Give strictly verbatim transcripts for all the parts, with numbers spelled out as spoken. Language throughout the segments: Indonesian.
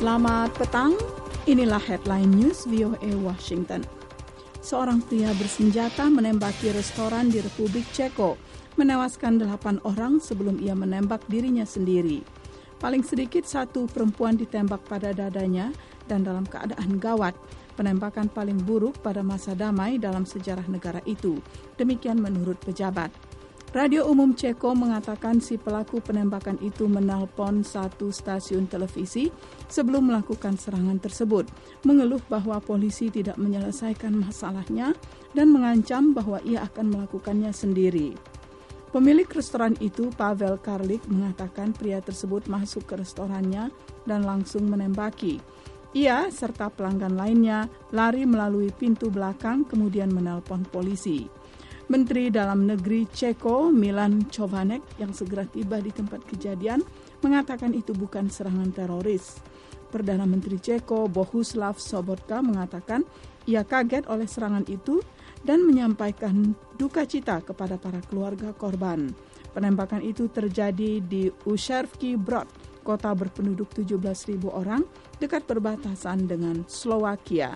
Selamat petang, inilah headline news V O A Washington. Seorang pria bersenjata menembaki restoran di Republik Ceko, menewaskan delapan orang sebelum ia menembak dirinya sendiri. Paling sedikit satu perempuan ditembak pada dadanya dan dalam keadaan gawat. Penembakan paling buruk pada masa damai dalam sejarah negara itu. Demikian menurut pejabat. Radio Umum Ceko mengatakan si pelaku penembakan itu menelpon satu stasiun televisi sebelum melakukan serangan tersebut, mengeluh bahwa polisi tidak menyelesaikan masalahnya dan mengancam bahwa ia akan melakukannya sendiri. Pemilik restoran itu, Pavel Karlik, mengatakan pria tersebut masuk ke restorannya dan langsung menembaki. Ia serta pelanggan lainnya lari melalui pintu belakang kemudian menelpon polisi. Menteri Dalam Negeri Ceko, Milan Chovanec, yang segera tiba di tempat kejadian, mengatakan itu bukan serangan teroris. Perdana Menteri Ceko, Bohuslav Sobotka, mengatakan ia kaget oleh serangan itu dan menyampaikan duka cita kepada para keluarga korban. Penembakan itu terjadi di Ušerský Brod, kota berpenduduk tujuh belas ribu orang, dekat perbatasan dengan Slovakia.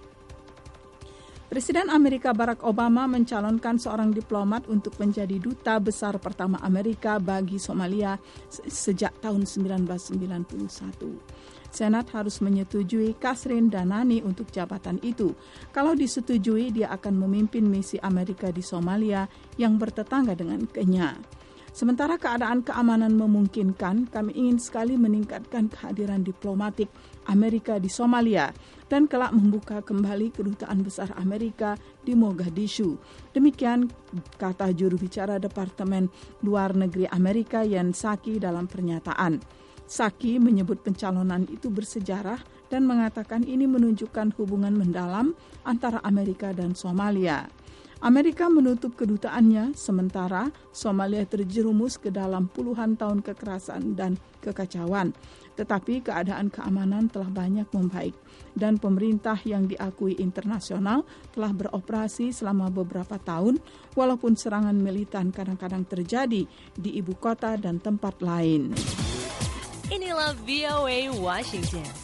Presiden Amerika Barack Obama mencalonkan seorang diplomat untuk menjadi duta besar pertama Amerika bagi Somalia sejak tahun sembilan belas sembilan puluh satu. Senat harus menyetujui Kasrin Danani untuk jabatan itu. Kalau disetujui, dia akan memimpin misi Amerika di Somalia yang bertetangga dengan Kenya. Sementara keadaan keamanan memungkinkan, kami ingin sekali meningkatkan kehadiran diplomatik Amerika di Somalia dan kelak membuka kembali kedutaan besar Amerika di Mogadishu. Demikian kata juru bicara Departemen Luar Negeri Amerika Jen Psaki dalam pernyataan. Psaki menyebut pencalonan itu bersejarah dan mengatakan ini menunjukkan hubungan mendalam antara Amerika dan Somalia. Amerika menutup kedutaannya, sementara Somalia terjerumus ke dalam puluhan tahun kekerasan dan kekacauan. Tetapi keadaan keamanan telah banyak membaik dan pemerintah yang diakui internasional telah beroperasi selama beberapa tahun walaupun serangan militan kadang-kadang terjadi di ibu kota dan tempat lain. Inilah V O A Washington.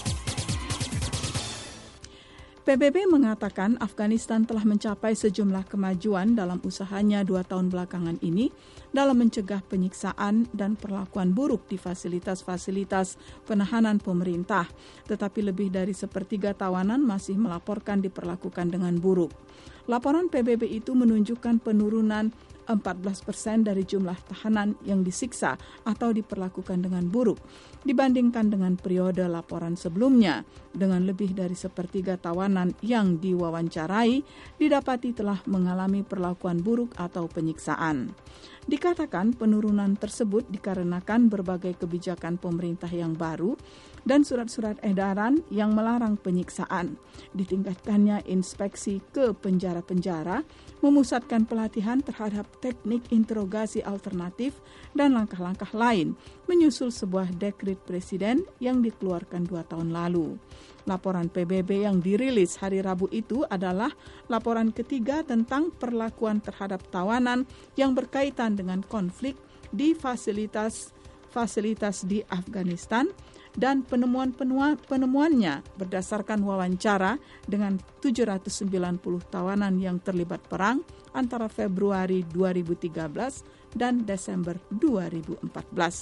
P B B mengatakan Afghanistan telah mencapai sejumlah kemajuan dalam usahanya dua tahun belakangan ini dalam mencegah penyiksaan dan perlakuan buruk di fasilitas-fasilitas penahanan pemerintah. Tetapi lebih dari sepertiga tawanan masih melaporkan diperlakukan dengan buruk. Laporan P B B itu menunjukkan penurunan empat belas persen dari jumlah tahanan yang disiksa atau diperlakukan dengan buruk dibandingkan dengan periode laporan sebelumnya. Dengan lebih dari sepertiga tawanan yang diwawancarai didapati telah mengalami perlakuan buruk atau penyiksaan. Dikatakan penurunan tersebut dikarenakan berbagai kebijakan pemerintah yang baru dan surat-surat edaran yang melarang penyiksaan. Ditingkatkannya inspeksi ke penjara-penjara, memusatkan pelatihan terhadap teknik interogasi alternatif dan langkah-langkah lain, menyusul sebuah dekret presiden yang dikeluarkan dua tahun lalu. Laporan P B B yang dirilis hari Rabu itu adalah laporan ketiga tentang perlakuan terhadap tawanan yang berkaitan dengan konflik di fasilitas-fasilitas di Afghanistan dan penemuan-penemuannya berdasarkan wawancara dengan tujuh ratus sembilan puluh tawanan yang terlibat perang antara Februari dua ribu tiga belas dan Desember dua ribu empat belas.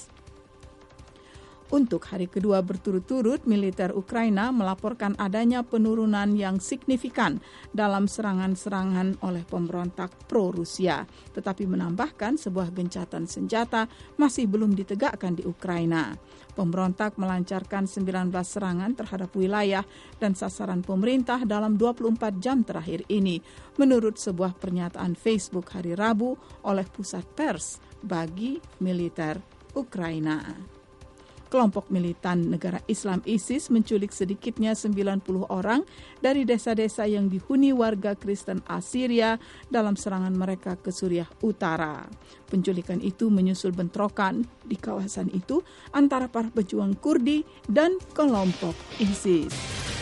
Untuk hari kedua berturut-turut, militer Ukraina melaporkan adanya penurunan yang signifikan dalam serangan-serangan oleh pemberontak pro-Rusia, tetapi menambahkan sebuah gencatan senjata masih belum ditegakkan di Ukraina. Pemberontak melancarkan sembilan belas serangan terhadap wilayah dan sasaran pemerintah dalam dua puluh empat jam terakhir ini, menurut sebuah pernyataan Facebook hari Rabu oleh Pusat Pers bagi militer Ukraina. Kelompok militan negara Islam ISIS menculik sedikitnya sembilan puluh orang dari desa-desa yang dihuni warga Kristen Assyria dalam serangan mereka ke Suriah Utara. Penculikan itu menyusul bentrokan di kawasan itu antara para pejuang Kurdi dan kelompok ISIS.